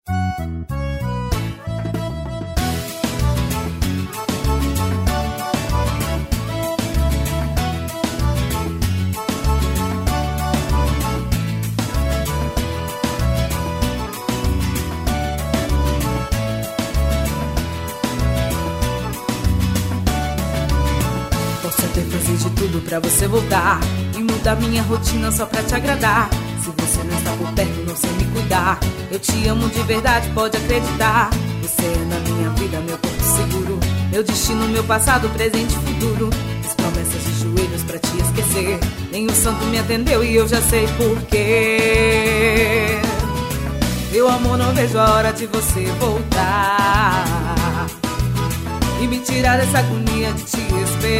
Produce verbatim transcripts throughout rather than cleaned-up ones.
Posso até fazer de tudo pra você voltar e mudar minha rotina só pra te agradar. Se você não está por perto, não sei me cuidar. Eu te amo de verdade, pode acreditar. Você é na minha vida, meu porto seguro, meu destino, meu passado, presente e futuro. Fiz promessas de joelhos pra te esquecer. Nem o santo me atendeu e eu já sei porquê. Meu amor, não vejo a hora de você voltar e me tirar dessa agonia de te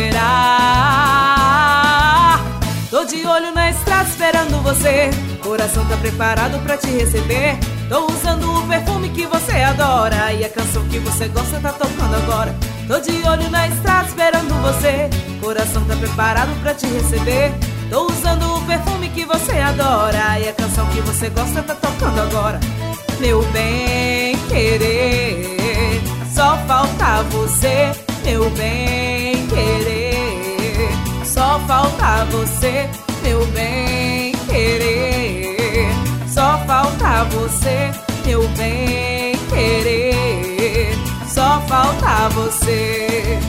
esperar. Tô de olho na estrada esperando você, coração tá preparado pra te receber. Tô usando o perfume que você adora e a canção que você gosta tá tocando agora. Tô de olho na estrada esperando você, coração tá preparado pra te receber. Tô usando o perfume que você adora e a canção que você gosta tá tocando agora. Meu bem querer, só falta você, meu bem querer. Só falta você, meu bem querer. Só falta você, meu bem querer. Só falta você.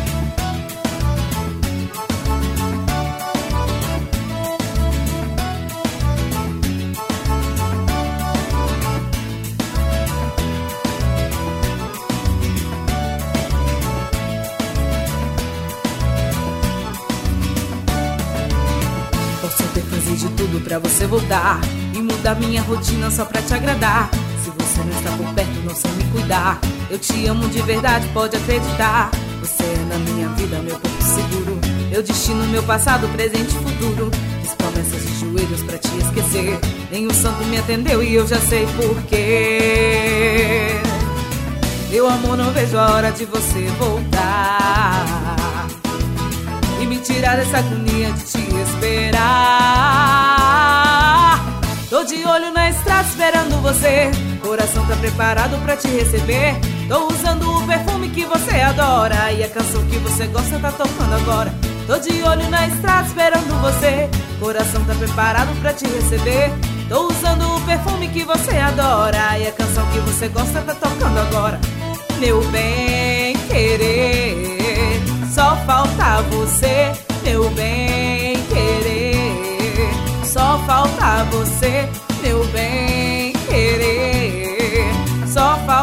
Posso até fazer de tudo pra você voltar e mudar minha rotina só pra te agradar. Se você não está por perto, não sei me cuidar. Eu te amo de verdade, pode acreditar. Você é na minha vida, meu porto seguro, meu destino, meu passado, presente e futuro. Fiz promessas de joelhos pra te esquecer. Nem o santo me atendeu e eu já sei porquê. Meu amor, não vejo a hora de você voltar e me tirar dessa agonia de te esperar. Tô de olho na estrada esperando você, coração tá preparado pra te receber. Tô usando o perfume que você adora e a canção que você gosta tá tocando agora. Tô de olho na estrada esperando você, coração tá preparado pra te receber. Tô usando o perfume que você adora e a canção que você gosta tá tocando agora. Meu bem querer, só falta você, meu bem querer. Só falta você, meu bem querer. Só falta